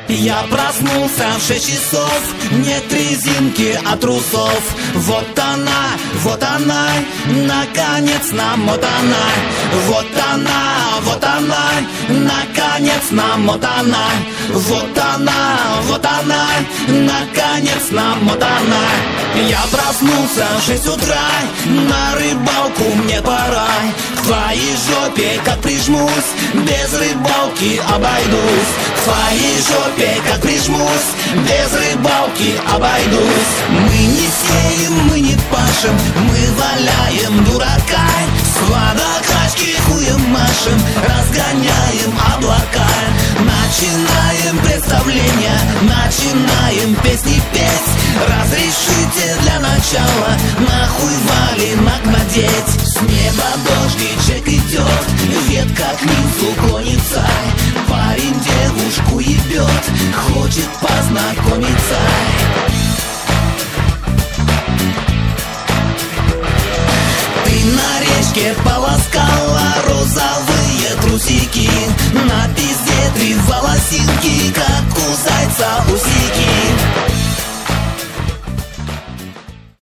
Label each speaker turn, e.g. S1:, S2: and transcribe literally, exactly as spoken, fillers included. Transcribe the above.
S1: Я проснулся в шесть часов, нет резинки от трусов. Вот она, вот она, наконец намотана. Вот она, вот она, наконец намотана. Вот она, вот она, наконец намотана. Я проснулся в шесть утра, на рыбалку мне пора. К твоей жопе как прижмусь, без рыбалки обойдусь. К твоей жопе как прижмусь, без рыбалки обойдусь. Мы не сеем, мы не пашем, мы валяем дурака. С водокачки хуем машем, разгоняем облака. Начинаем представление, начинаем песни петь. Разрешите для начала нахуй валенок надеть. С неба дождичек идет, ветка к низу клонится. Парень девушку ебет, хочет познакомиться. Ты на речке полоскала розовые трусики, на пизде три волосинки, как у зайца